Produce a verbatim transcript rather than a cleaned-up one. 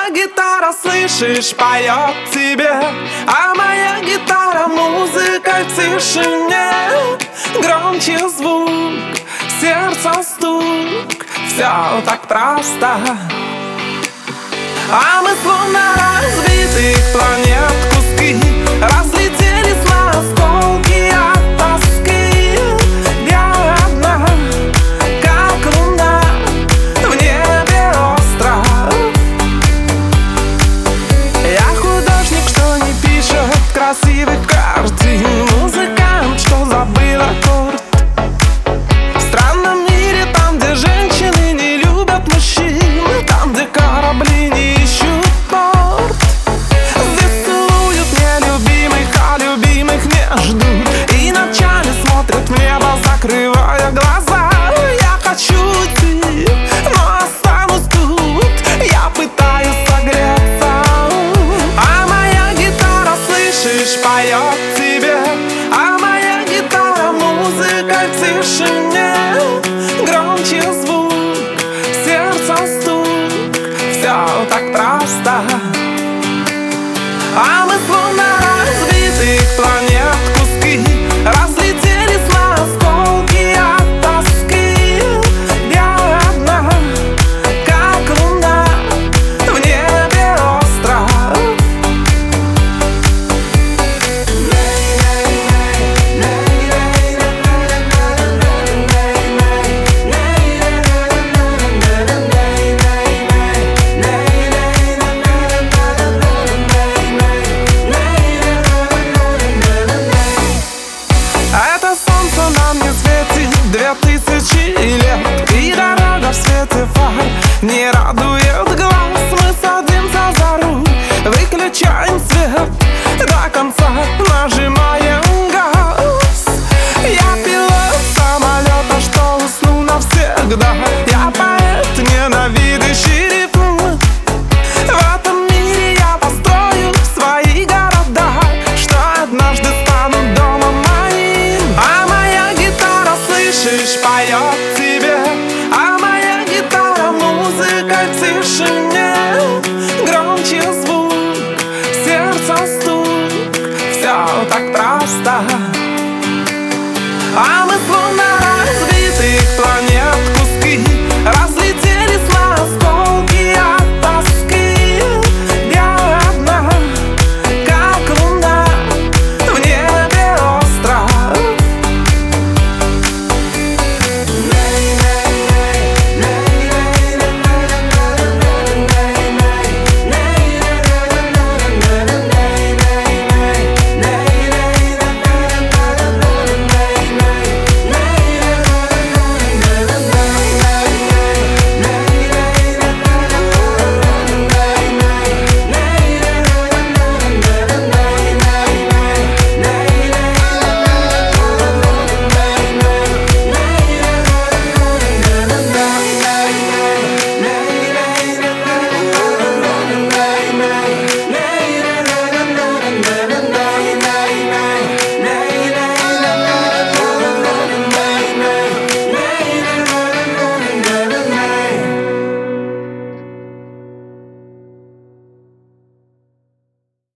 моя гитара, слышишь, поет тебе. А моя гитара музыкой в тишине. Громче звук, сердце стук, все так просто. А мы словно разбитых планет куски разлетелись на осколки от тоски. Я одна, как луна, в небе остров. Я художник, что не пишет красивых картин, музыкант, что забыл аккорд. В странном мире, там, где женщины не любят мужчин, там, где корабли не ищут порт. Здесь целуют нелюбимых, а любимых не ждут, и ночами смотрят в небо, закрывая глаза. Я хочу уйти, но останусь тут, я пытаюсь согреться. А моя гитара, слышишь, поет тебе. А моя гитара музыкой в тишине. Громче звук, сердце стук, все так просто.